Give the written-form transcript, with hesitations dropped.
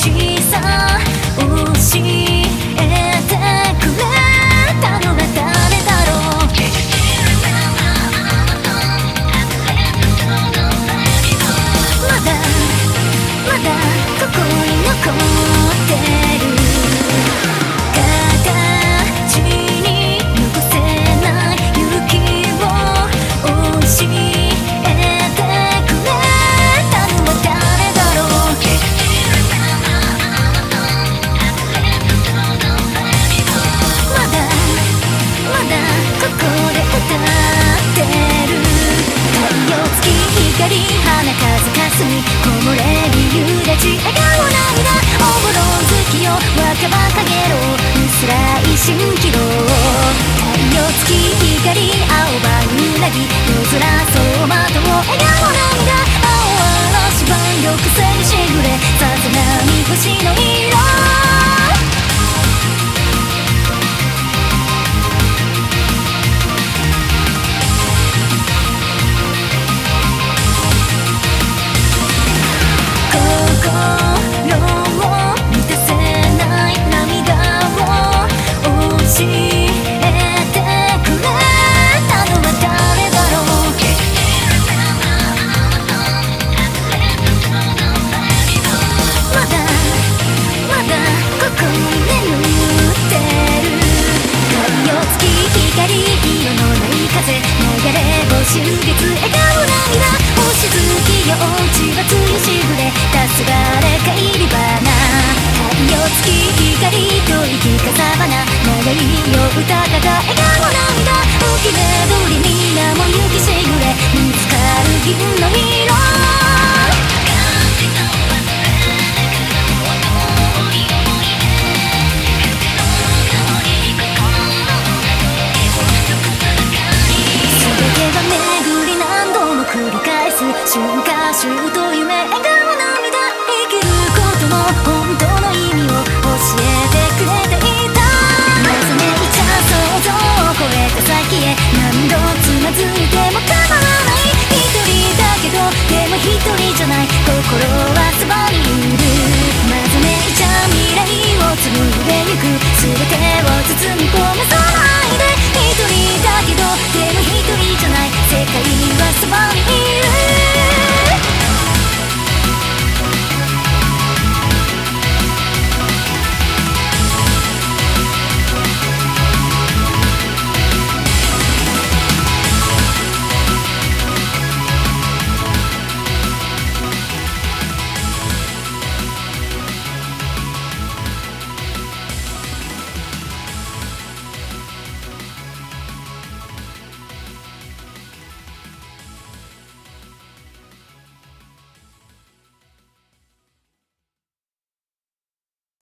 しさ教えてくれたのは誰だろう。まだここに残ってる形に残せない勇気を教えてくれたのは誰だろう。まだここで歌ってる太陽月光花風霞木漏れ日揺れ地笑顔涙おぼろ月よ若葉かげろう薄らい蜃気楼太陽月光青葉うなぎ夜空走馬灯笑顔涙青嵐万緑線にしぐれさせない星の色終月笑顔涙星月よ血は強しぐれ黄昏帰り花太陽月光と生きかさばな長いよ歌が笑顔涙浮き目通り皆も行きしぐれ見つかる銀の色